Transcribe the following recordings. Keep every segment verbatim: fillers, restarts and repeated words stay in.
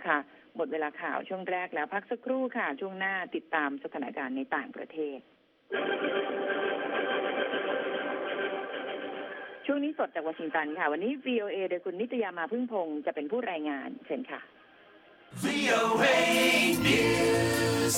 ค่ะหมดเวลาข่าวช่วงแรกแล้วพักสักครู่ค่ะช่วงหน้าติดตามสถานการณ์ในต่างประเทศช่วงนี้สดจากวอชิงตันค่ะวันนี้ วี โอ เอ โดยคุณนิตยามาพึ่งพงษ์จะเป็นผู้รายงานเชิญค่ะ วี โอ เอ News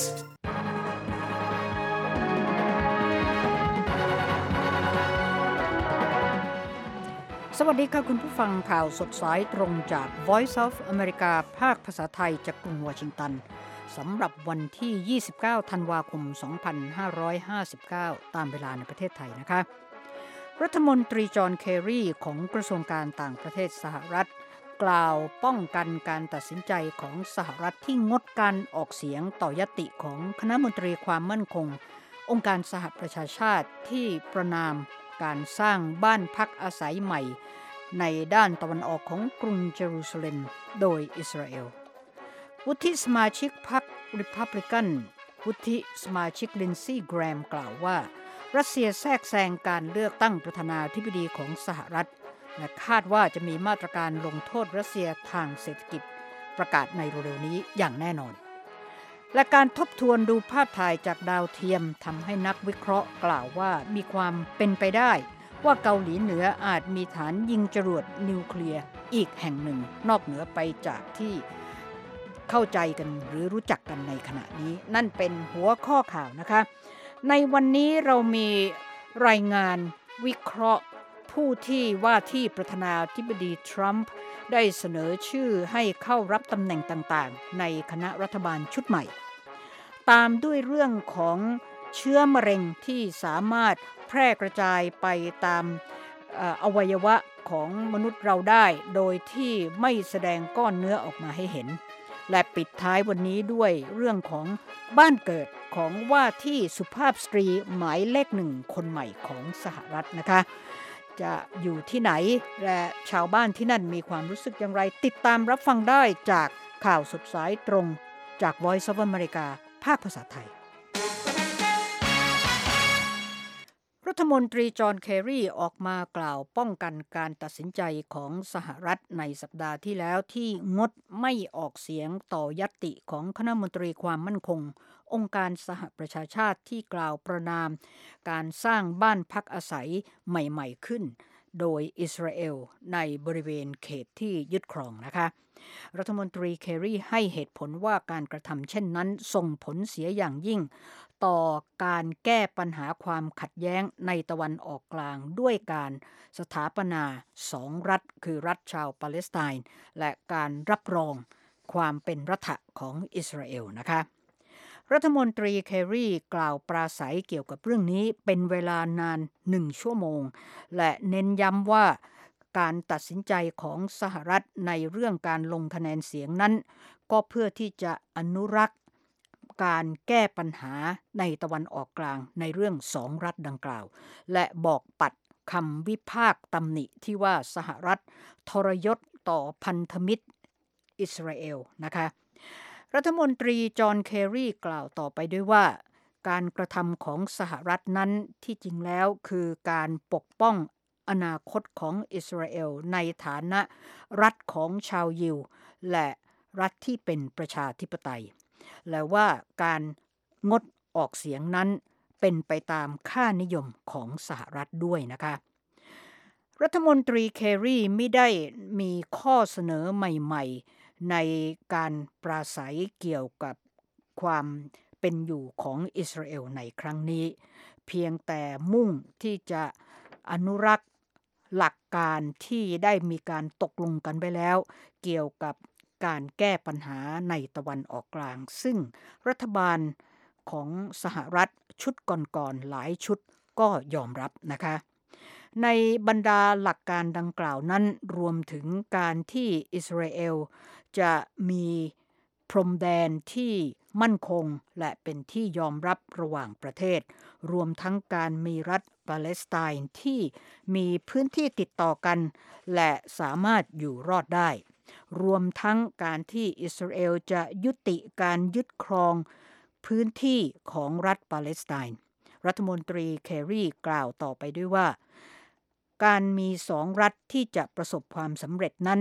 สวัสดีค่ะคุณผู้ฟังข่าวสดสายตรงจาก Voice of America ภาคภาษาไทยจากกรุงวอชิงตันสำหรับวันที่ยี่สิบเก้าธันวาคมสองพันห้าร้อยห้าสิบเก้าตามเวลาในประเทศไทยนะคะรัฐมนตรีจอห์นเคอรีของกระทรวงการต่างประเทศสหรัฐกล่าวป้องกันการตัดสินใจของสหรัฐที่งดการออกเสียงต่อยติของคณะมนตรีความมั่นคงองค์การสหประชาชาติที่ประนามการสร้างบ้านพักอาศัยใหม่ในด้านตะวันออกของกรุงเยรูซาเล็มโดยอิสราเอลวุฒิสมาชิกพรรคริพับลิกันวุฒิสมาชิกลินซี่แกรมกล่าวว่ารัสเซียแทรกแซงการเลือกตั้งประธานาธิบดีของสหรัฐและคาดว่าจะมีมาตรการลงโทษรัสเซียทางเศรษฐกิจประกาศในเร็วๆนี้อย่างแน่นอนและการทบทวนดูภาพถ่ายจากดาวเทียมทำให้นักวิเคราะห์กล่าวว่ามีความเป็นไปได้ว่าเกาหลีเหนืออาจมีฐานยิงจรวดนิวเคลียร์อีกแห่งหนึ่งนอกเหนือไปจากที่เข้าใจกันหรือรู้จักกันในขณะนี้นั่นเป็นหัวข้อข่าวนะคะในวันนี้เรามีรายงานวิเคราะห์ผู้ที่ว่าที่ประธานาธิบดีทรัมป์ได้เสนอชื่อให้เข้ารับตำแหน่งต่างๆในคณะรัฐบาลชุดใหม่ตามด้วยเรื่องของเชื้อมะเร็งที่สามารถแพร่กระจายไปตามอวัยวะของมนุษย์เราได้โดยที่ไม่แสดงก้อนเนื้อออกมาให้เห็นและปิดท้ายวันนี้ด้วยเรื่องของบ้านเกิดของว่าที่สุภาพสตรีหมายเลขหนึ่งคนใหม่ของสหรัฐนะคะจะอยู่ที่ไหนและชาวบ้านที่นั่นมีความรู้สึกอย่างไรติดตามรับฟังได้จากข่าวสดสายตรงจาก Voice of America ภาคภาษาไทยรัฐมนตรีจอห์นเคอรีออกมากล่าวป้องกันการตัดสินใจของสหรัฐในสัปดาห์ที่แล้วที่งดไม่ออกเสียงต่อญัตติของคณะมนตรีความมั่นคงองค์การสหประชาชาติที่กล่าวประณามการสร้างบ้านพักอาศัยใหม่ๆขึ้นโดยอิสราเอลในบริเวณเขตที่ยึดครองนะคะรัฐมนตรีเคอรีให้เหตุผลว่าการกระทำเช่นนั้นส่งผลเสียอย่างยิ่งต่อการแก้ปัญหาความขัดแย้งในตะวันออกกลางด้วยการสถาปนาสองรัฐคือรัฐชาวปาเลสไตน์และการรับรองความเป็นรัฐของอิสราเอลนะคะรัฐมนตรีเคอรีกล่าวปราศัยเกี่ยวกับเรื่องนี้เป็นเวลานานหนึ่งชั่วโมงและเน้นย้ำว่าการตัดสินใจของสหรัฐในเรื่องการลงคะแนนเสียงนั้นก็เพื่อที่จะอนุรักษ์การแก้ปัญหาในตะวันออกกลางในเรื่องสองรัฐดังกล่าวและบอกปัดคำวิพากษ์ตำหนิที่ว่าสหรัฐทรยศต่อพันธมิตรอิสราเอลนะคะรัฐมนตรีจอห์นเคอรีกล่าวต่อไปด้วยว่าการกระทำของสหรัฐนั้นที่จริงแล้วคือการปกป้องอนาคตของอิสราเอลในฐานะรัฐของชาวยิวและรัฐที่เป็นประชาธิปไตยและว่าการงดออกเสียงนั้นเป็นไปตามค่านิยมของสหรัฐด้วยนะคะรัฐมนตรีเคอรีไม่ได้มีข้อเสนอใหม่ๆในการปราศัยเกี่ยวกับความเป็นอยู่ของอิสราเอลในครั้งนี้เพียงแต่มุ่งที่จะอนุรักษ์หลักการที่ได้มีการตกลงกันไปแล้วเกี่ยวกับการแก้ปัญหาในตะวันออกกลางซึ่งรัฐบาลของสหรัฐชุดก่อนๆหลายชุดก็ยอมรับนะคะในบรรดาหลักการดังกล่าวนั้นรวมถึงการที่อิสราเอลจะมีพรมแดนที่มั่นคงและเป็นที่ยอมรับระหว่างประเทศรวมทั้งการมีรัฐปาเลสไตน์ที่มีพื้นที่ติดต่อกันและสามารถอยู่รอดได้รวมทั้งการที่อิสราเอลจะยุติการยึดครองพื้นที่ของรัฐปาเลสไตน์รัฐมนตรีเคอรีกล่าวต่อไปด้วยว่าการมีสองรัฐที่จะประสบความสำเร็จนั้น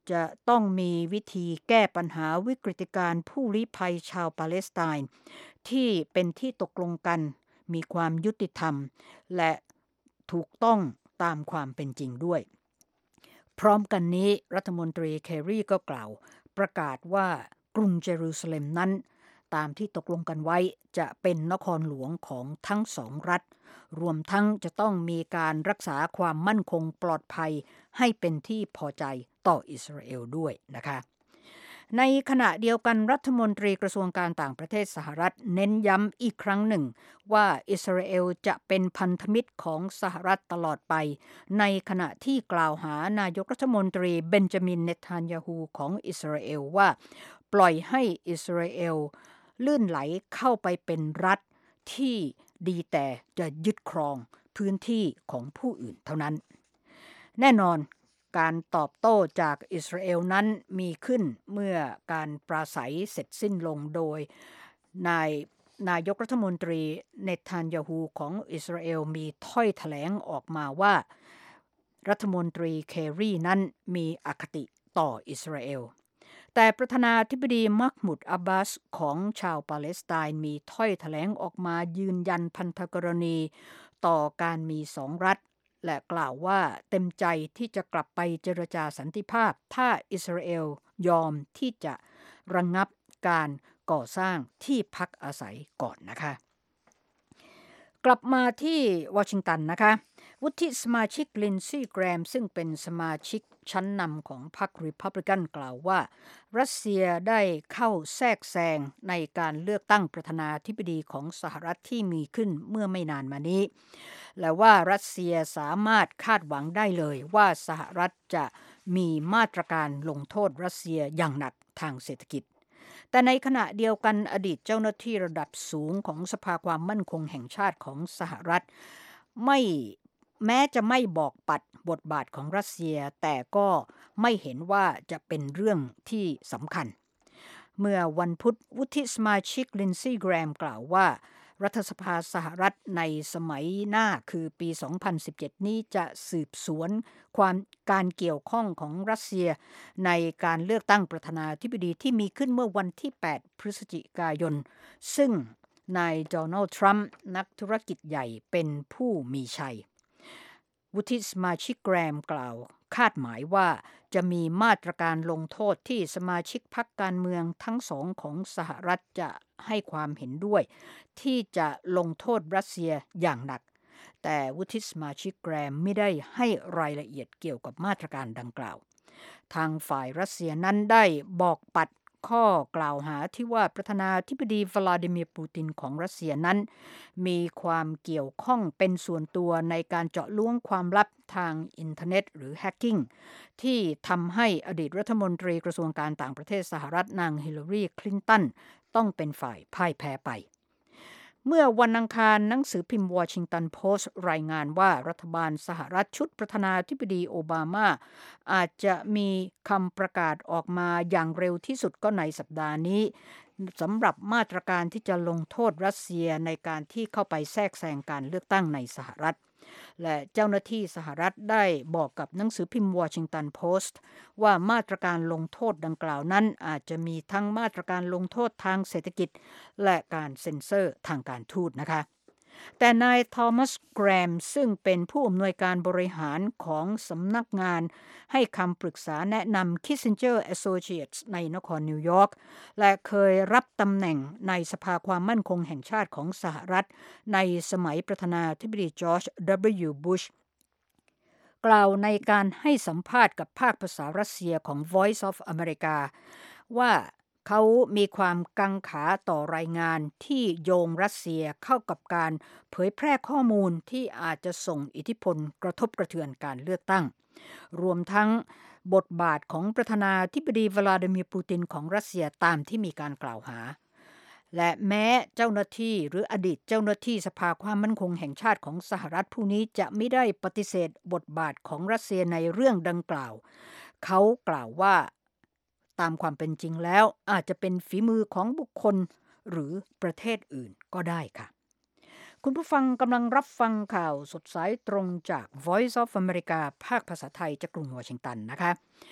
จะต้องมีวิธีแก้ปัญหาวิกฤตการณ์ผู้ลี้ภัยชาวปาเลสไตน์ที่เป็นที่ตกลงกันมีความยุติธรรมและถูกต้องตามความเป็นจริงด้วยพร้อมกันนี้รัฐมนตรีเคอรีก็กล่าวประกาศว่ากรุงเยรูซาเล็มนั้นตามที่ตกลงกันไว้จะเป็นนครหลวงของทั้งสองรัฐรวมทั้งจะต้องมีการรักษาความมั่นคงปลอดภัยให้เป็นที่พอใจต่ออิสราเอลด้วยนะคะในขณะเดียวกันรัฐมนตรีกระทรวงการต่างประเทศสหรัฐเน้นย้ำอีกครั้งหนึ่งว่าอิสราเอลจะเป็นพันธมิตรของสหรัฐตลอดไปในขณะที่กล่าวหานายกรัฐมนตรีเบนจามินเนทันยาฮูของอิสราเอลว่าปล่อยให้อิสราเอลลื่นไหลเข้าไปเป็นรัฐที่ดีแต่จะยึดครองพื้นที่ของผู้อื่นเท่านั้นแน่นอนการตอบโต้จากอิสราเอลนั้นมีขึ้นเมื่อการปราศัยเสร็จสิ้นลงโดยนายนายกรัฐมนตรีเนทันยาฮูของอิสราเอลมีถ้อยแถลงออกมาว่ารัฐมนตรีเคอรีนั้นมีอคติต่ออิสราเอลแต่ประธานาธิบดีมักมุดอับบาสของชาวปาเลสไตน์มีถ้อยแถลงออกมายืนยันพันธกรณีต่อการมีสองรัฐและกล่าวว่าเต็มใจที่จะกลับไปเจรจาสันติภาพถ้าอิสราเอลยอมที่จะระงับการก่อสร้างที่พักอาศัยก่อนนะคะกลับมาที่วอชิงตันนะคะวุฒิสมาชิกลินซี่แกรมซึ่งเป็นสมาชิกชั้นนำของพรรครีพับลิกันกล่าวว่ารัสเซียได้เข้าแทรกแซงในการเลือกตั้งประธานาธิบดีของสหรัฐที่มีขึ้นเมื่อไม่นานมานี้และว่ารัสเซียสามารถคาดหวังได้เลยว่าสหรัฐจะมีมาตรการลงโทษรัสเซียอย่างหนักทางเศรษฐกิจแต่ในขณะเดียวกันอดีตเจ้าหน้าที่ระดับสูงของสภาความมั่นคงแห่งชาติของสหรัฐไม่แม้จะไม่บอกปัดบทบาทของรัสเซียแต่ก็ไม่เห็นว่าจะเป็นเรื่องที่สำคัญเมื่อวันพุธวุฒิสมาชิกลินซี่แกรมกล่าวว่ารัฐสภาสหรัฐในสมัยหน้าคือปีสองพันสิบเจ็ดนี้จะสืบสวนความการเกี่ยวข้องของรัสเซียในการเลือกตั้งประธานาธิบดีที่มีขึ้นเมื่อวันที่แปดพฤศจิกายนซึ่งนายโดนัลด์ทรัมป์นักธุรกิจใหญ่เป็นผู้มีชัยวุฒิสมาชิกแกรมกล่าวคาดหมายว่าจะมีมาตรการลงโทษที่สมาชิกพรรคการเมืองทั้งสองของสหรัฐจะให้ความเห็นด้วยที่จะลงโทษรัสเซียอย่างหนักแต่วุฒิสมาชิกแกรมไม่ได้ให้รายละเอียดเกี่ยวกับมาตรการดังกล่าวทางฝ่ายรัสเซียนั้นได้บอกปัดข้อกล่าวหาที่ว่าประธานาธิบดีวลาดิเมียร์ปูตินของรัสเซียนั้นมีความเกี่ยวข้องเป็นส่วนตัวในการเจาะล้วงความลับทางอินเทอร์เน็ตหรือแฮกกิ้งที่ทำให้อดีตรัฐมนตรีกระทรวงการต่างประเทศสหรัฐนางฮิลลารีคลินตันต้องเป็นฝ่ายพ่ายแพ้ไปเมื่อวันอังคารหนังสือพิมพ์วอชิงตันโพสต์รายงานว่ารัฐบาลสหรัฐชุดประธานาธิบดีโอบามาอาจจะมีคำประกาศออกมาอย่างเร็วที่สุดก็ในสัปดาห์นี้สำหรับมาตรการที่จะลงโทษรัสเซียในการที่เข้าไปแทรกแซงการเลือกตั้งในสหรัฐและเจ้าหน้าที่สหรัฐได้บอกกับหนังสือพิมพ์วอชิงตันโพสต์ว่ามาตรการลงโทษดังกล่าวนั้นอาจจะมีทั้งมาตรการลงโทษทางเศรษฐกิจและการเซ็นเซอร์ทางการทูตนะคะแต่นายทอมัสแกรมซึ่งเป็นผู้อำนวยการบริหารของสำนักงานให้คำปรึกษาแนะนำ Kissinger Associates ในนครนิวยอร์กและเคยรับตำแหน่งในสภาความมั่นคงแห่งชาติของสหรัฐในสมัยประธานาธิบดีจอร์จ ดับเบิลยู บุชกล่าวในการให้สัมภาษณ์กับภาคภาษารัสเซียของ Voice of America ว่าเขามีความกังขาต่อรายงานที่โยงรัสเซียเข้ากับการเผยแพร่ข้อมูลที่อาจจะส่งอิทธิพลกระทบกระเทือนการเลือกตั้งรวมทั้งบทบาทของประธานาธิบดีวลาดิเมียร์ปูตินของรัสเซียตามที่มีการกล่าวหาและแม้เจ้าหน้าที่หรืออดีตเจ้าหน้าที่สภาความมั่นคงแห่งชาติของสหรัฐผู้นี้จะไม่ได้ปฏิเสธบทบาทของรัสเซียในเรื่องดังกล่าวเขากล่าวว่าตามความเป็นจริงแล้วอาจจะเป็นฝีมือของบุคคลหรือประเทศอื่นก็ได้ค่ะคุณผู้ฟังกำลังรับฟังข่าวสดสายตรงจาก Voice of America ภาคภาษาไทยจากกรุงวอชิงตันนะคะ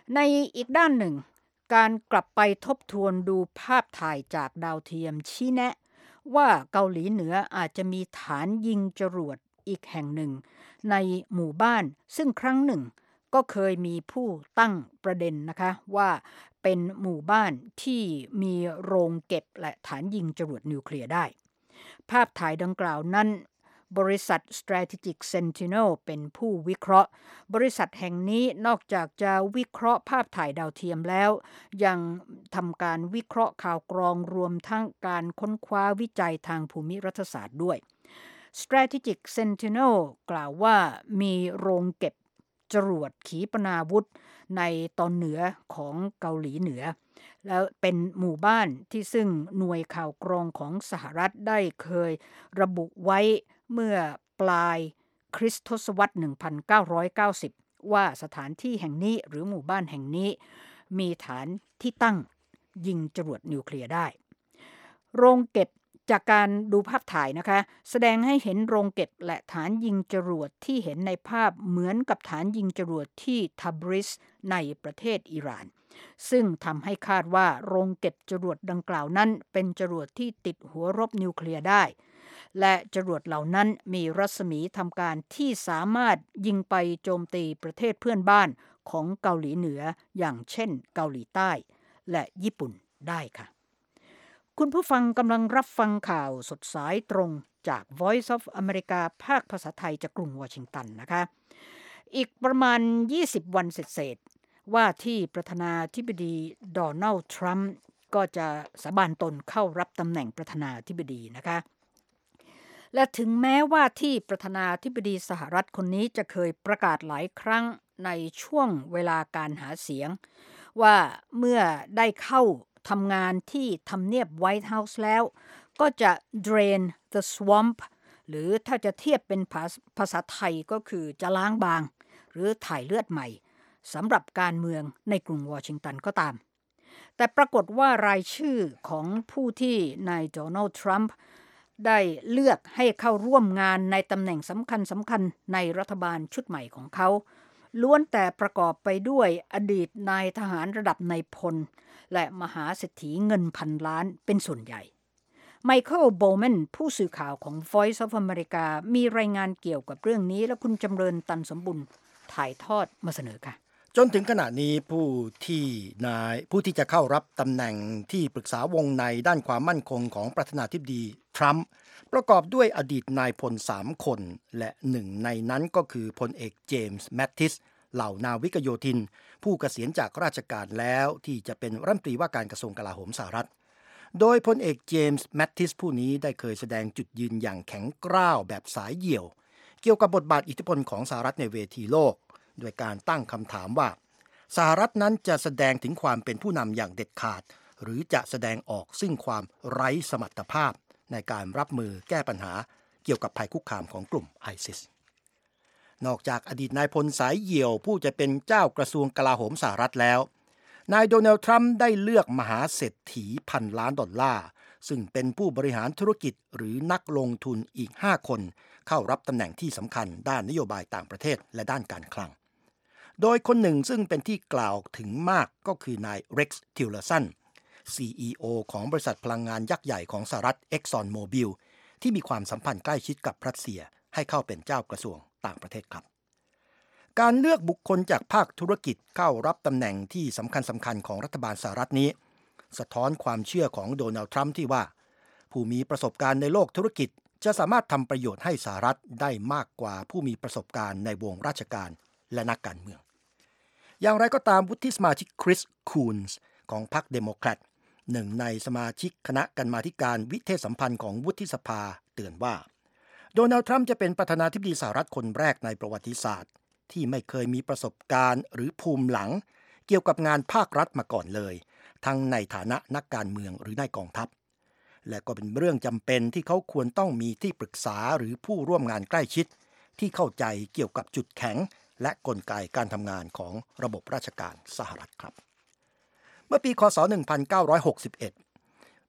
ในอีกด้านหนึ่งการกลับไปทบทวนดูภาพถ่ายจากดาวเทียมชี้แนะว่าเกาหลีเหนืออาจจะมีฐานยิงจรวดอีกแห่งหนึ่งในหมู่บ้านซึ่งครั้งหนึ่งก็เคยมีผู้ตั้งประเด็นนะคะว่าเป็นหมู่บ้านที่มีโรงเก็บและฐานยิงจรวดนิวเคลียร์ได้ภาพถ่ายดังกล่าวนั้นบริษัท Strategic Sentinel เป็นผู้วิเคราะห์บริษัทแห่งนี้นอกจากจะวิเคราะห์ภาพถ่ายดาวเทียมแล้วยังทำการวิเคราะห์ข่าวกรองรวมทั้งการค้นคว้าวิจัยทางภูมิรัฐศาสตร์ด้วย Strategic Sentinel กล่าวว่ามีโรงเก็บจรวดขีปนาวุธในตอนเหนือของเกาหลีเหนือแล้วเป็นหมู่บ้านที่ซึ่งหน่วยข่าวกรองของสหรัฐได้เคยระบุไว้เมื่อปลายคริสตศตวรรษหนึ่งพันเก้าร้อยเก้าสิบว่าสถานที่แห่งนี้หรือหมู่บ้านแห่งนี้มีฐานที่ตั้งยิงจรวดนิวเคลียร์ได้โรงเก็บจากการดูภาพถ่ายนะคะแสดงให้เห็นโรงเก็บและฐานยิงจรวดที่เห็นในภาพเหมือนกับฐานยิงจรวดที่ทับริสในประเทศอิหร่านซึ่งทำให้คาดว่าโรงเก็บจรวดดังกล่าวนั้นเป็นจรวดที่ติดหัวรบนิวเคลียร์ได้และจรวดเหล่านั้นมีรัศมีทำการที่สามารถยิงไปโจมตีประเทศเพื่อนบ้านของเกาหลีเหนืออย่างเช่นเกาหลีใต้และญี่ปุ่นได้ค่ะคุณผู้ฟังกำลังรับฟังข่าวสดสายตรงจาก Voice of America ภาคภาษาไทยจากกรุงวอชิงตันนะคะอีกประมาณยี่สิบวันเศษๆว่าที่ประธานาธิบดีโดนัลด์ทรัมป์ก็จะสาบานตนเข้ารับตำแหน่งประธานาธิบดีนะคะและถึงแม้ว่าที่ประธานาธิบดีสหรัฐคนนี้จะเคยประกาศหลายครั้งในช่วงเวลาการหาเสียงว่าเมื่อได้เข้าทำงานที่ทำเนียบไวท์เฮาส์แล้วก็จะ drain the swamp หรือถ้าจะเทียบเป็นภาษาไทยก็คือจะล้างบางหรือถ่ายเลือดใหม่สำหรับการเมืองในกรุงวอชิงตันก็ตามแต่ปรากฏว่ารายชื่อของผู้ที่นายโดนัลด์ทรัมป์ได้เลือกให้เข้าร่วมงานในตำแหน่งสำคัญสำคัญในรัฐบาลชุดใหม่ของเขาล้วนแต่ประกอบไปด้วยอดีตนายทหารระดับนายพลและมหาเศรษฐีเงินพันล้านเป็นส่วนใหญ่ไมเคิลโบว์แมนผู้สื่อข่าวของ Voice of America มีรายงานเกี่ยวกับเรื่องนี้และคุณจำเริญตันสมบุญถ่ายทอดมาเสนอค่ะจนถึงขณะนี้ผู้ที่นายผู้ที่จะเข้ารับตำแหน่งที่ปรึกษาวงในด้านความมั่นคงของประธานาธิบดีทรัมป์ประกอบด้วยอดีตนายพลสามคนและหนึ่งในนั้นก็คือพลเอกเจมส์แมตติสเหล่านาวิกโยธินผู้เกษียณจากราชการแล้วที่จะเป็นรัฐมนตรีว่าการกระทรวงกลาโหมสหรัฐโดยพลเอกเจมส์แมตติสผู้นี้ได้เคยแสดงจุดยืนอย่างแข็งกร้าวแบบสายเหี่ยวเกี่ยวกับบทบาทอิทธิพลของสหรัฐในเวทีโลกโดยการตั้งคำถามว่าสหรัฐนั้นจะแสดงถึงความเป็นผู้นำอย่างเด็ดขาดหรือจะแสดงออกซึ่งความไร้สมรรถภาพในการรับมือแก้ปัญหาเกี่ยวกับภัยคุกคามของกลุ่มไอซิสนอกจากอดีตนายพลสายเหี่ยวผู้จะเป็นเจ้ากระทรวงกลาโหมสหรัฐแล้วนายโดนัลด์ทรัมป์ได้เลือกมหาเศรษฐีพันล้านดอลลาร์ซึ่งเป็นผู้บริหารธุรกิจหรือนักลงทุนอีกห้าคนเข้ารับตำแหน่งที่สำคัญด้านนโยบายต่างประเทศและด้านการคลังโดยคนหนึ่งซึ่งเป็นที่กล่าวถึงมากก็คือนายเร็กซ์ทิลเลอร์สัน ซี อี โอ ของบริษัทพลังงานยักษ์ใหญ่ของสหรัฐ Exxon Mobil ที่มีความสัมพันธ์ใกล้ชิดกับรัสเซียให้เข้าเป็นเจ้ากระทรวงต่างประเทศครับการเลือกบุคคลจากภาคธุรกิจเข้ารับตำแหน่งที่สำคัญสำคัญของรัฐบาลสหรัฐนี้สะท้อนความเชื่อของโดนัลด์ทรัมป์ที่ว่าผู้มีประสบการณ์ในโลกธุรกิจจะสามารถทำประโยชน์ให้สหรัฐได้มากกว่าผู้มีประสบการณ์ในวงราชการและนักการเมืองอย่างไรก็ตามวุฒิสมาชิกคริสคูนส์ของพรรคเดโมแครตหนึ่งในสมาชิกคณะกรรมาธิการวิเทศสัมพันธ์ของวุฒิสภาเตือนว่าโดนัลด์ทรัมป์จะเป็นประธานาธิบดีสหรัฐคนแรกในประวัติศาสตร์ที่ไม่เคยมีประสบการณ์หรือภูมิหลังเกี่ยวกับงานภาครัฐมาก่อนเลยทั้งในฐานะนักการเมืองหรือในกองทัพและก็เป็นเรื่องจำเป็นที่เขาควรต้องมีที่ปรึกษาหรือผู้ร่วมงานใกล้ชิดที่เข้าใจเกี่ยวกับจุดแข็งและกลไกการทำงานของระบบราชการสหรัฐครับเมื่อปีคศหนึ่งพันเก้าร้อยหกสิบเอ็ด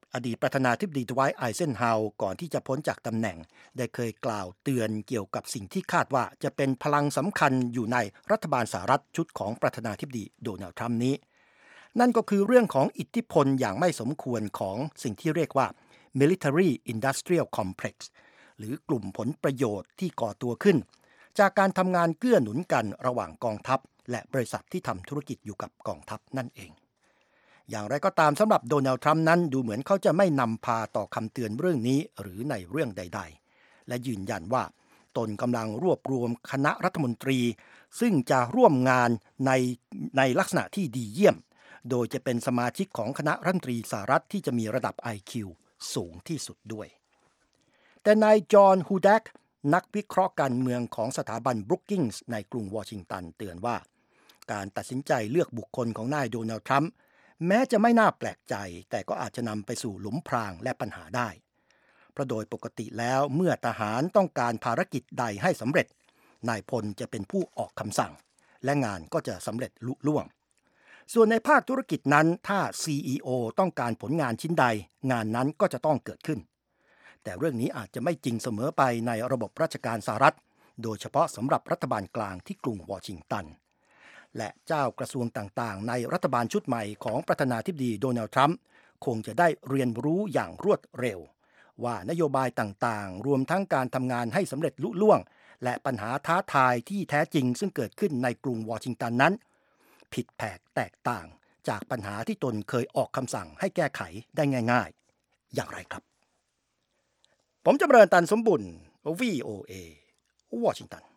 อดีตประธานาธิบดีดไวท์ ไอเซนฮาวร์ก่อนที่จะพ้นจากตำแหน่งได้เคยกล่าวเตือนเกี่ยวกับสิ่งที่คาดว่าจะเป็นพลังสำคัญอยู่ในรัฐบาลสหรัฐชุดของประธานาธิบดีโดนัลด์ทรัมป์นี้นั่นก็คือเรื่องของอิทธิพลอย่างไม่สมควรของสิ่งที่เรียกว่า Military Industrial Complex หรือกลุ่มผลประโยชน์ที่ก่อตัวขึ้นจากการทำงานเกื้อหนุนกันระหว่างกองทัพและบริษัทที่ทำธุรกิจอยู่กับกองทัพนั่นเองอย่างไรก็ตามสำหรับโดนัลด์ทรัมป์นั้นดูเหมือนเขาจะไม่นำพาต่อคำเตือนเรื่องนี้หรือในเรื่องใดๆและยืนยันว่าตนกำลังรวบรวมคณะรัฐมนตรีซึ่งจะร่วมงานในในลักษณะที่ดีเยี่ยมโดยจะเป็นสมาชิกของคณะรัฐมนตรีสหรัฐที่จะมีระดับ ไอ คิว สูงที่สุดด้วยแต่นายจอห์น ฮูดักนักวิเคราะห์การเมืองของสถาบันบรูคกิงส์ในกรุงวอชิงตันเตือนว่าการตัดสินใจเลือกบุคคลของนายโดนัลด์ทรัมป์แม้จะไม่น่าแปลกใจแต่ก็อาจจะนำไปสู่หลุมพรางและปัญหาได้เพราะโดยปกติแล้วเมื่อทหารต้องการภารกิจใดให้สำเร็จนายพลจะเป็นผู้ออกคำสั่งและงานก็จะสำเร็จลุล่วงส่วนในภาคธุรกิจนั้นถ้า ซี อี โอ ต้องการผลงานชิ้นใดงานนั้นก็จะต้องเกิดขึ้นแต่เรื่องนี้อาจจะไม่จริงเสมอไปในระบบราชการสหรัฐโดยเฉพาะสำหรับรัฐบาลกลางที่กรุงวอชิงตันและเจ้ากระทรวงต่างๆในรัฐบาลชุดใหม่ของประธานาธิบดีโดนัลด์ทรัมป์คงจะได้เรียนรู้อย่างรวดเร็วว่านโยบายต่างๆรวมทั้งการทำงานให้สำเร็จลุล่วงและปัญหาท้าทายที่แท้จริงซึ่งเกิดขึ้นในกรุงวอชิงตันนั้นผิดแผกแตกต่างจากปัญหาที่ตนเคยออกคำสั่งให้แก้ไขได้ง่ายๆอย่างไรครับผมจำเริญตันสมบุญ วี โอ เอ วอชิงตัน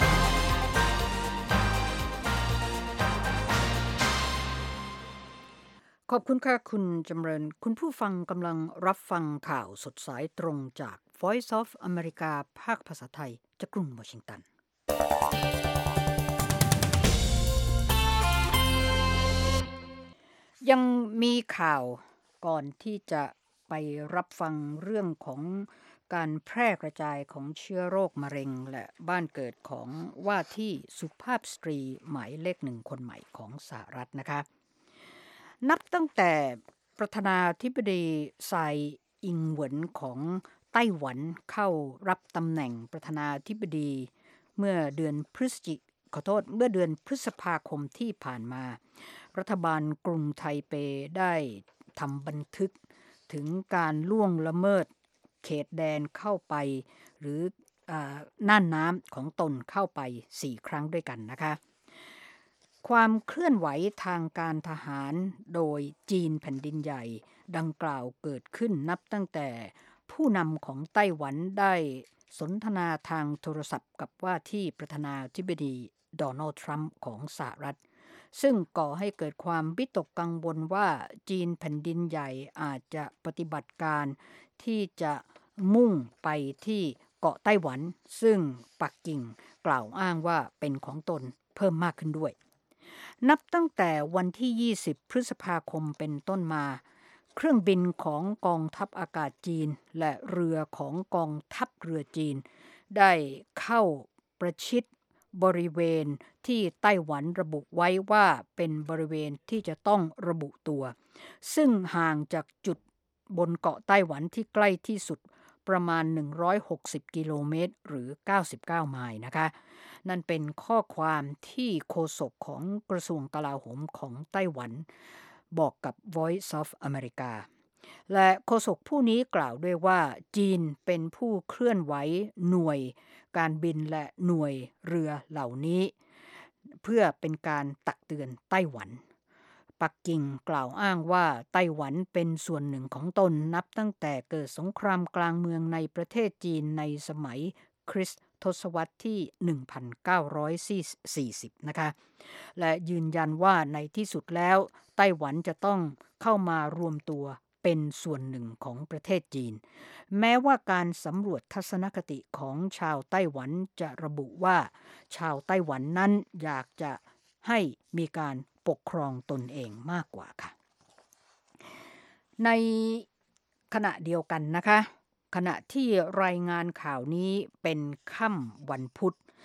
ขอบคุณค่ะคุณจำเริญคุณผู้ฟังกำลังรับฟังข่าวสดสายตรงจาก Voice of America ภาคภาษาไทยจากกรุงวอชิงตันยังมีข่าวก่อนที่จะไปรับฟังเรื่องของการแพร่กระจายของเชื้อโรคมะเร็งและบ้านเกิดของว่าที่สุภาพสตรีหมายเลขหนึ่งคนใหม่ของสหรัฐนะคะนับตั้งแต่ประธานาธิบดีไซอิงเหวินของไต้หวันเข้ารับตำแหน่งประธานาธิบดีเมื่อเดือนพฤศจิขอโทษเมื่อเดือนพฤษภาคมที่ผ่านมารัฐบาลกรุงไทเปได้ทำบันทึกถึงการล่วงละเมิดเขตแดนเข้าไปหรือน่านน้ำของตนเข้าไปสี่ครั้งด้วยกันนะคะความเคลื่อนไหวทางการทหารโดยจีนแผ่นดินใหญ่ดังกล่าวเกิดขึ้นนับตั้งแต่ผู้นำของไต้หวันได้สนทนาทางโทรศัพท์กับว่าที่ประธานาธิบดีโดนัลด์ทรัมป์ของสหรัฐซึ่งก่อให้เกิดความวิตกกังวลว่าจีนแผ่นดินใหญ่อาจจะปฏิบัติการที่จะมุ่งไปที่เกาะไต้หวันซึ่งปักกิ่งกล่าวอ้างว่าเป็นของตนเพิ่มมากขึ้นด้วยนับตั้งแต่วันที่ยี่สิบพฤษภาคมเป็นต้นมาเครื่องบินของกองทัพอากาศจีนและเรือของกองทัพเรือจีนได้เข้าประชิดบริเวณที่ไต้หวันระบุไว้ว่าเป็นบริเวณที่จะต้องระบุตัวซึ่งห่างจากจุดบนเกาะไต้หวันที่ใกล้ที่สุดประมาณหนึ่งร้อยหกสิบกิโลเมตรหรือเก้าสิบเก้าไมล์นะคะนั่นเป็นข้อความที่โฆษกของกระทรวงกลาโหมของไต้หวันบอกกับ Voice of America และโฆษกผู้นี้กล่าวด้วยว่าจีนเป็นผู้เคลื่อนไหวหน่วยการบินและหน่วยเรือเหล่านี้เพื่อเป็นการตักเตือนไต้หวันปักกิ่งกล่าวอ้างว่าไต้หวันเป็นส่วนหนึ่งของตนนับตั้งแต่เกิดสงครามกลางเมืองในประเทศจีนในสมัยคริสต์ทศวรรษที่หนึ่งพันเก้าร้อยสี่สิบนะคะและยืนยันว่าในที่สุดแล้วไต้หวันจะต้องเข้ามารวมตัวเป็นส่วนหนึ่งของประเทศจีนแม้ว่าการสำรวจทัศนคติของชาวไต้หวันจะระบุว่าชาวไต้หวันนั้นอยากจะให้มีการปกครองตนเองมากกว่าค่ะในขณะเดียวกันนะคะขณะที่รายงานข่าวนี้เป็นค่ำวันพุธ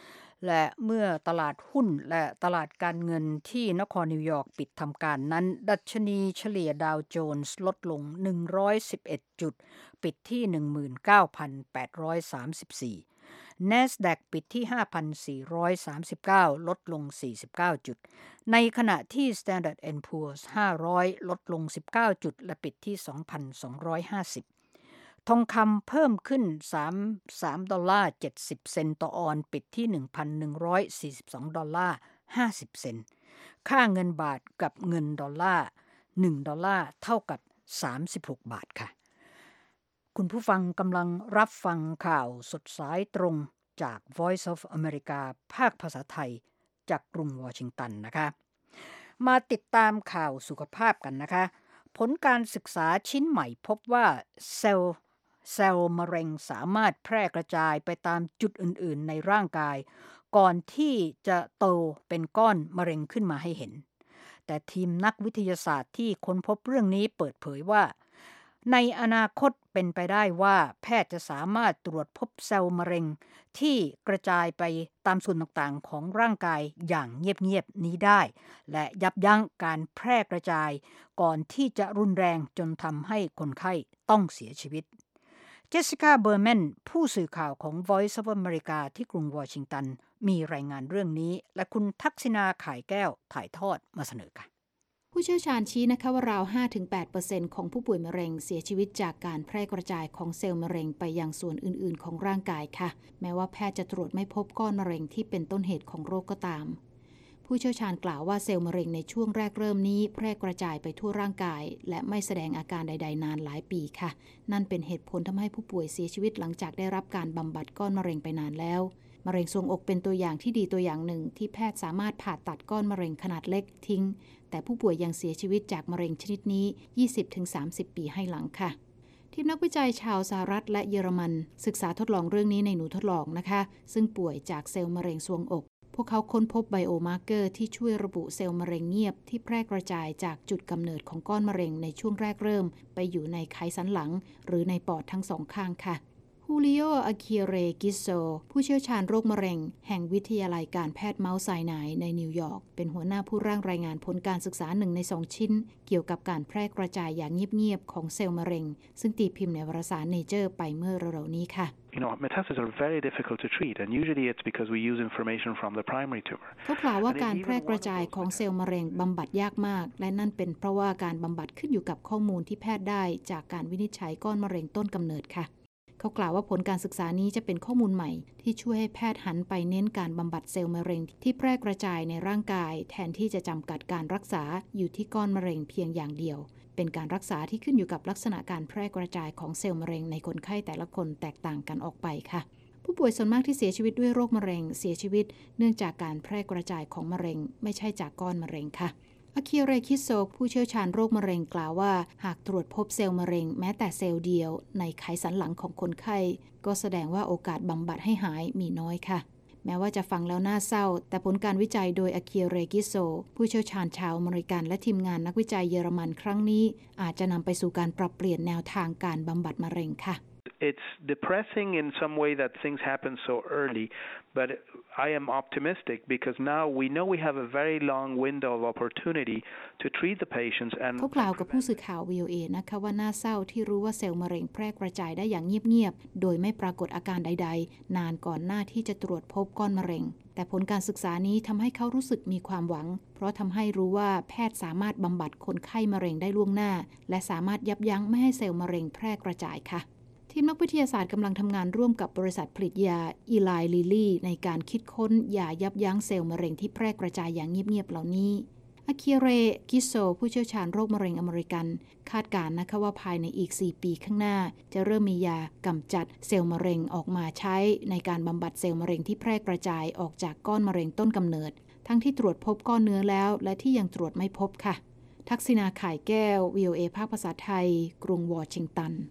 และเมื่อตลาดหุ้นและตลาดการเงินที่นครนิวยอร์กปิดทำการนั้นดัชนีเฉลี่ยดาวโจนส์ลดลงหนึ่งร้อยสิบเอ็ดจุดปิดที่ หนึ่งหมื่นเก้าพันแปดร้อยสามสิบสี่ NASDAQ ปิดที่ ห้าพันสี่ร้อยสามสิบเก้า ลดลงสี่สิบเก้าจุดในขณะที่ Standard แอนด์ Poor's ห้าร้อยลดลงสิบเก้าจุดและปิดที่ สองพันสองร้อยห้าสิบทองคำเพิ่มขึ้นสามดอลลาร์เจ็ดสิบเซนต์ต่อออนซ์ปิดที่ หนึ่งพันหนึ่งร้อยสี่สิบสองดอลลาร์ห้าสิบเซนต์ค่าเงินบาทกับเงินดอลลาร์หนึ่งดอลลาร์เท่ากับสามสิบหกบาทค่ะคุณผู้ฟังกำลังรับฟังข่าวสดสายตรงจาก Voice of America ภาคภาษาไทยจากกรุงวอชิงตันนะคะมาติดตามข่าวสุขภาพกันนะคะผลการศึกษาชิ้นใหม่พบว่าเซลล์เซลล์มะเร็งสามารถแพร่กระจายไปตามจุดอื่นๆในร่างกายก่อนที่จะโตเป็นก้อนมะเร็งขึ้นมาให้เห็นแต่ทีมนักวิทยาศาสตร์ที่ค้นพบเรื่องนี้เปิดเผยว่าในอนาคตเป็นไปได้ว่าแพทย์จะสามารถตรวจพบเซลล์มะเร็งที่กระจายไปตามส่วนต่างๆของร่างกายอย่างเงียบๆนี้ได้และยับยั้งการแพร่กระจายก่อนที่จะรุนแรงจนทำให้คนไข้ต้องเสียชีวิตเจสสิก้าเบอร์แมนผู้สื่อข่าวของ Voice of America ที่กรุงวอชิงตันมีรายงานเรื่องนี้และคุณทักษิณาข่ายแก้วถ่ายทอดมาเสนอค่ะผู้เชี่ยวชาญชี้นะคะว่าราว ห้าถึงแปดเปอร์เซ็นต์ ของผู้ป่วยมะเร็งเสียชีวิตจากการแพร่กระจายของเซลล์มะเร็งไปยังส่วนอื่นๆของร่างกายค่ะแม้ว่าแพทย์จะตรวจไม่พบก้อนมะเร็งที่เป็นต้นเหตุของโรคก็ตามผู้เชี่ยวชาญกล่าวว่าเซลล์มะเร็งในช่วงแรกเริ่มนี้แพร่กระจายไปทั่วร่างกายและไม่แสดงอาการใดๆนานหลายปีค่ะนั่นเป็นเหตุผลทำให้ผู้ป่วยเสียชีวิตหลังจากได้รับการบำบัดก้อนมะเร็งไปนานแล้วมะเร็งทรวงอกเป็นตัวอย่างที่ดีตัวอย่างหนึ่งที่แพทย์สามารถผ่าตัดก้อนมะเร็งขนาดเล็กทิ้งแต่ผู้ป่วยยังเสียชีวิตจากมะเร็งชนิดนี้ ยี่สิบถึงสามสิบ ปีให้หลังค่ะทีมนักวิจัยชาวสหรัฐและเยอรมันศึกษาทดลองเรื่องนี้ในหนูทดลองนะคะซึ่งป่วยจากเซลล์มะเร็งทรวงอกพวกเขาค้นพบไบโอมาร์เกอร์ที่ช่วยระบุเซลล์มะเร็งเงียบที่แพร่กระจายจากจุดกำเนิดของก้อนมะเร็งในช่วงแรกเริ่มไปอยู่ในไขสันหลังหรือในปอดทั้งสองข้างค่ะฮูลิโอ อาคิเร กิโซผู้เชี่ยวชาญโรคมะเร็งแห่งวิทยาลัยการแพทย์เมาส์ไซนายในนิวยอร์กเป็นหัวหน้าผู้ร่างรายงานผลการศึกษาหนึ่งในสองชิ้นเกี่ยวกับการแพร่กระจายอย่างเงียบๆของเซลล์มะเร็งซึ่งตีพิมพ์ในวารสาร Nature ไปเมื่อเร็วๆนี้ค่ะ You know, metastases are very difficult to treat, and usually it's because we use information from the primary tumor. เขากล่าวว่าการแพร่กระจายของเซลล์มะเร็งบำบัดยากมากและนั่นเป็นเพราะว่าการบำบัดขึ้นอยู่กับข้อมูลที่แพทย์ได้จากการวินิจฉัยก้อนมะเร็งต้นกำเนิดค่ะเขากล่าวว่าผลการศึกษานี้จะเป็นข้อมูลใหม่ที่ช่วยให้แพทย์หันไปเน้นการบำบัดเซลล์มะเร็งที่แพร่กระจายในร่างกายแทนที่จะจำกัดการรักษาอยู่ที่ก้อนมะเร็งเพียงอย่างเดียวเป็นการรักษาที่ขึ้นอยู่กับลักษณะการแพร่กระจายของเซลล์มะเร็งในคนไข้แต่ละคนแตกต่างกันออกไปค่ะผู้ป่วยส่วนมากที่เสียชีวิตด้วยโรคมะเร็งเสียชีวิตเนื่องจากการแพร่กระจายของมะเร็งไม่ใช่จากก้อนมะเร็งค่ะอาคิเร คิโซผู้เชี่ยวชาญโรคมะเร็งกล่าวว่าหากตรวจพบเซลล์มะเร็งแม้แต่เซลล์เดียวในไขสันหลังของคนไข้ก็แสดงว่าโอกาสบำบัดให้หายมีน้อยค่ะแม้ว่าจะฟังแล้วน่าเศร้าแต่ผลการวิจัยโดยอาคิเร กิโซผู้เชี่ยวชาญชาวอเมริกันและทีมงานนักวิจัยเยอรมันครั้งนี้อาจจะนำไปสู่การปรับเปลี่ยนแนวทางการบำบัดมะเร็งค่ะ It's depressing in some way that things happen so early, but I am optimistic because now we know we have a very long window of opportunity to treat the patients and เขากล่าวกับผู้สื่อข่าว วี โอ เอ นะคะว่าน่าเศร้าที่รู้ว่าเซลล์มะเร็งแพร่กระจายได้อย่างเงียบๆโดยไม่ปรากฏอาการใดๆนานก่อนหน้าที่จะตรวจพบก้อนมะเร็งแต่ผลการศึกษานี้ทำให้เขารู้สึกมีความหวังเพราะทำให้รู้ว่าแพทย์สามารถบำบัดคนไข้มะเร็งได้ล่วงหน้าและสามารถยับยั้งไม่ให้เซลล์มะเร็งแพร่กระจายค่ะทีมนักวิทยาศาสตร์กำลังทำงานร่วมกับบริษัทผลิตยาอีไลลิลลี่ในการคิดค้นยายับยั้งเซลล์มะเร็งที่แพร่กระจายอย่างเงียบๆเหล่านี้อาคิเร กิโซผู้เชี่ยวชาญโรคมะเร็งอเมริกันคาดการณ์นะคะว่าภายในอีกสี่ปีข้างหน้าจะเริ่มมียากำจัดเซลล์มะเร็งออกมาใช้ในการบำบัดเซลล์มะเร็งที่แพร่กระจายออกจากก้อนมะเร็งต้นกำเนิดทั้งที่ตรวจพบก้อนเนื้อแล้วและที่ยังตรวจไม่พบค่ะทักษิณาข่ายแก้ว วี โอ เอ ภาคภาษาไทยกรุงวอชิงตัน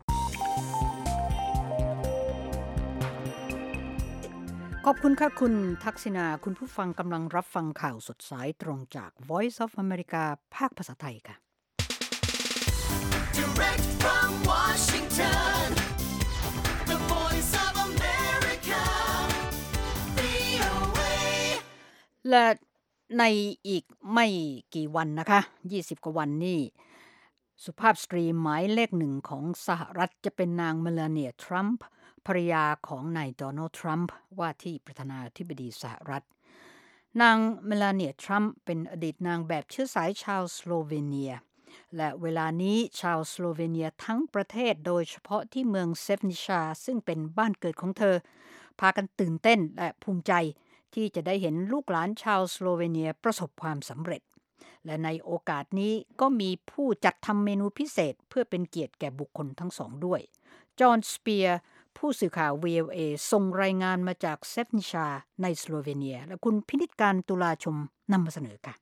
ขอบคุณค่ะคุณทักษิณาคุณผู้ฟังกำลังรับฟังข่าวสดสายตรงจาก Voice of America ภาคภาษาไทยค่ะ Direct from Washington The Voice of America วี โอ เอและในอีกไม่กี่วันนะคะยี่สิบกว่าวันนี่สุภาพสตรีหมายเลขหนึ่งของสหรัฐจะเป็นนางเมลานีทรัมป์ภรรยาของนายโดนัลด์ทรัมป์ว่าที่ประธานาธิบดีสหรัฐนางเมลานีทรัมป์เป็นอดีตนางแบบเชื้อสายชาวสโลเวเนียและเวลานี้ชาวสโลเวเนียทั้งประเทศโดยเฉพาะที่เมืองเซฟนิชาซึ่งเป็นบ้านเกิดของเธอพากันตื่นเต้นและภูมิใจที่จะได้เห็นลูกหลานชาวสโลเวเนียประสบความสำเร็จและในโอกาสนี้ก็มีผู้จัดทำเมนูพิเศษเพื่อเป็นเกียรติแก่บุคคลทั้งสองด้วยจอห์นสเปียร์ผู้สื่อข่าว วี โอ เอ ส่งรายงานมาจากเซฟนิชาในสโลเวเนียและคุณพินิจการตุลาชมนำมาเสนอค่ะ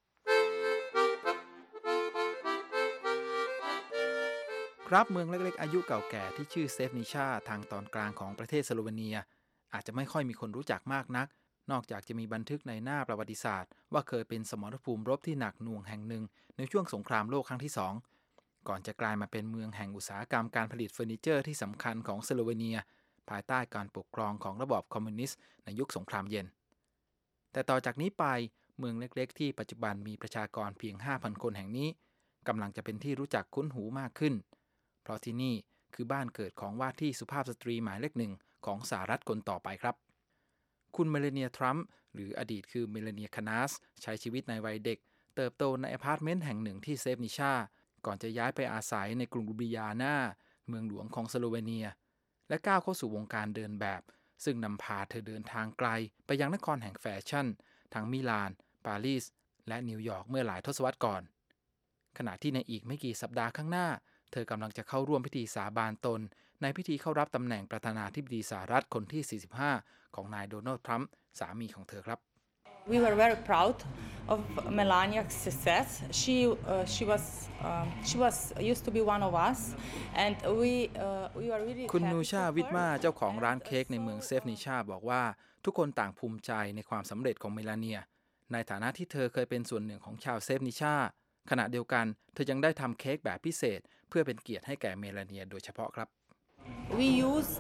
ครับเมืองเล็กๆอายุเก่าแก่ที่ชื่อเซฟนิชาทางตอนกลางของประเทศสโลเวเนียอาจจะไม่ค่อยมีคนรู้จักมากนักนอกจากจะมีบันทึกในหน้าประวัติศาสตร์ว่าเคยเป็นสมรภูมิรบที่หนักหน่วงแห่งหนึ่งในช่วงสงครามโลกครั้งที่สองก่อนจะกลายมาเป็นเมืองแห่งอุตสาหกรรมการผลิตเฟอร์นิเจอร์ที่สำคัญของสโลเวเนียภายใต้การปกครองของระบอบคอมมิวนิสต์ในยุคสงครามเย็นแต่ต่อจากนี้ไปเมืองเล็กๆที่ปัจจุบันมีประชากรเพียง ห้าพัน คนแห่งนี้กำลังจะเป็นที่รู้จักคุ้นหูมากขึ้นเพราะที่นี่คือบ้านเกิดของว่าที่สุภาพสตรีหมายเลขหนึ่งของสหรัฐคนต่อไปครับคุณเมลานีทรัมป์หรืออดีตคือเมลานีคานาสใช้ชีวิตในวัยเด็กเติบโตในอพาร์ตเมนต์แห่งหนึ่งที่เซฟนิชาก่อนจะย้ายไปอาศัยในกรุงลูบิญานาเมืองหลวงของสโลเวเนียและก้าวเข้าสู่วงการเดินแบบซึ่งนำพาเธอเดินทางไกลไปยังนครแห่งแฟชั่นทั้งมิลานปารีสและนิวยอร์กเมื่อหลายทศวรรษก่อนขณะที่ในอีกไม่กี่สัปดาห์ข้างหน้าเธอกำลังจะเข้าร่วมพิธีสาบานตนในพิธีเข้ารับตำแหน่งประธานาธิบดีสหรัฐคนที่สี่สิบห้าของนายโดนัลด์ทรัมป์สามีของเธอครับ We were very proud of Melania's success. She uh, she was uh, she was used to be one of us, and we uh, we were really. คุณนูชาวิทมาเจ้าของร้านเค้กในเมืองเซฟนิชาบอกว่าทุกคนต่างภูมิใจในความสำเร็จของเมลานีในฐานะที่เธอเคยเป็นส่วนหนึ่งของชาวเซฟนิชาขณะเดียวกันเธอยังได้ทำเค้กแบบพิเศษเพื่อเป็นเกียรติให้แก่เมลานีโดยเฉพาะครับ We used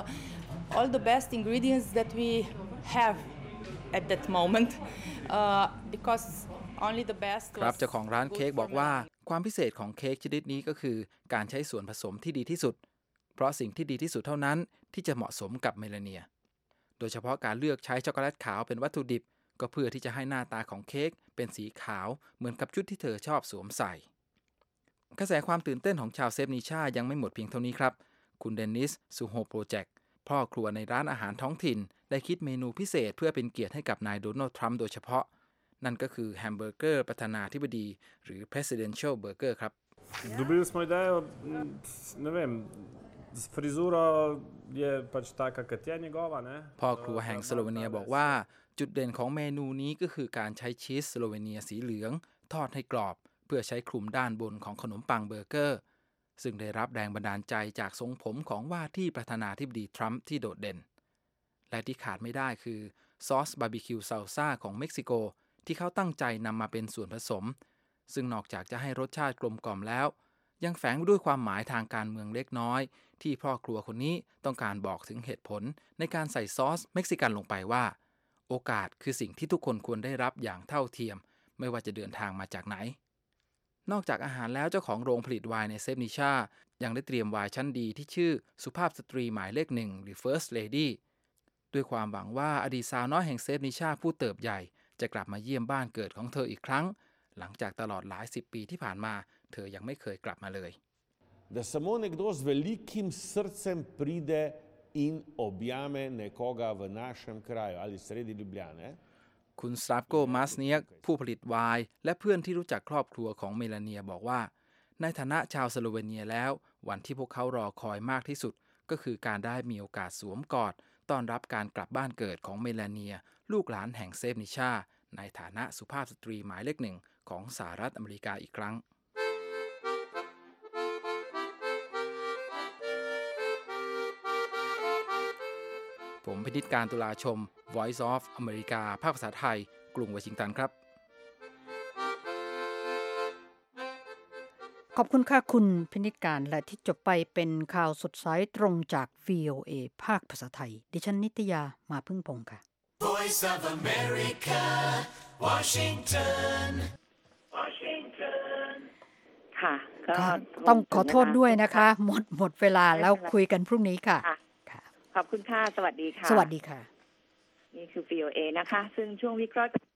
uh, all the best ingredients that we have at that moment uh, because only the best ครับเจ้าของร้านเค้กบอกว่าความพิเศษของเค้กชนิดนี้ก็คือการใช้ส่วนผสมที่ดีที่สุดเพราะสิ่งที่ดีที่สุดเท่านั้นที่จะเหมาะสมกับเมลานีโดยเฉพาะการเลือกใช้ช็อกโกแลตขาวเป็นวัตถุดิบก็เพื่อที่จะให้หน้าตาของเค้กเป็นสีขาวเหมือนกับชุดที่เธอชอบสวมใส่กระแสความตื่นเต้นของชาวเซฟนิชายังไม่หมดเพียงเท่านี้ครับคุณเดนิสซูโฮโปรเจกต์พ่อครัวในร้านอาหารท้องถิ่นได้คิดเมนูพิเศษเพื่อเป็นเกียรติให้กับนายโดนัลด์ทรัมป์โดยเฉพาะนั่นก็คือแฮมเบอร์เกอร์ประธานาธิบดีหรือ Presidential Burger ครับ Dobili smo idejo, ne vem, frizura je pač taka kot je njegova, ne? พ่อครัวแห่งสโลเวเนียบอกว่าจุดเด่นของเมนูนี้ก็คือการใช้ชีสสโลเวเนียสีเหลืองทอดให้กรอบเพื่อใช้คลุมด้านบนของขนมปังเบอร์เกอร์ซึ่งได้รับแรงบันดาลใจจากทรงผมของว่าที่ประธานาธิบดีทรัมป์ที่โดดเด่นและที่ขาดไม่ได้คือซอสบาร์บีคิวซัลซ่าของเม็กซิโกที่เขาตั้งใจนำมาเป็นส่วนผสมซึ่งนอกจากจะให้รสชาติกลมกล่อมแล้วยังแฝงด้วยความหมายทางการเมืองเล็กน้อยที่พ่อครัวคนนี้ต้องการบอกถึงเหตุผลในการใส่ซอสเม็กซิกันลงไปว่าโอกาสคือสิ่งที่ทุกคนควรได้รับอย่างเท่าเทียมไม่ว่าจะเดินทางมาจากไหนนอกจากอาหารแล้วเจ้าของโรงผลิตไวน์ในเซฟนิชายังได้เตรียมไวน์ชั้นดีที่ชื่อสุภาพสตรีหมายเลขหนึ่งหรือ First Lady ด้วยความหวังว่าอดีตสาวน้อยแห่งเซฟนิชาผู้เติบใหญ่จะกลับมาเยี่ยมบ้านเกิดของเธออีกครั้งหลังจากตลอดหลายสิบปีที่ผ่านมาเธอยังไม่เคยกลับมาเลย Da samo nekdo z velikim srcem pride in objame nekoga v našem kraju ali sredi Ljubljane คุณสตาฟโกมาสเนียกผู้ผลิตไวน์และเพื่อนที่รู้จักครอบครัวของเมลานีบอกว่าในฐานะชาวสโลเวเนียแล้ววันที่พวกเขารอคอยมากที่สุดก็คือการได้มีโอกาสสวมกอดต้อนรับการกลับบ้านเกิดของเมลานีลูกหลานแห่งเซฟนิชาในฐานะสุภาพสตรีหมายเลขหนึ่งของสหรัฐอเมริกาอีกครั้งผมพินิจการตุลาชม Voice of America ภาคภาษาไทยกรุงวอชิงตันครับขอบคุณค่ะคุณพินิจการและที่จบไปเป็นข่าวสดสายตรงจาก วี โอ เอ ภาคภาษาไทยดิฉันนิตยามาพึ่งพงษ์ค่ะ Voice of America Washington Washington ค่ะก็ต้องขอโทษด้วยนะคะหมดหมดเวลาแล้วคุยกันพรุ่งนี้ค่ะขอบคุณค่ะสวัสดีค่ะสวัสดีค่ะนี่คือ วี โอ เอ นะคะซึ่งช่วงวิเคราะห์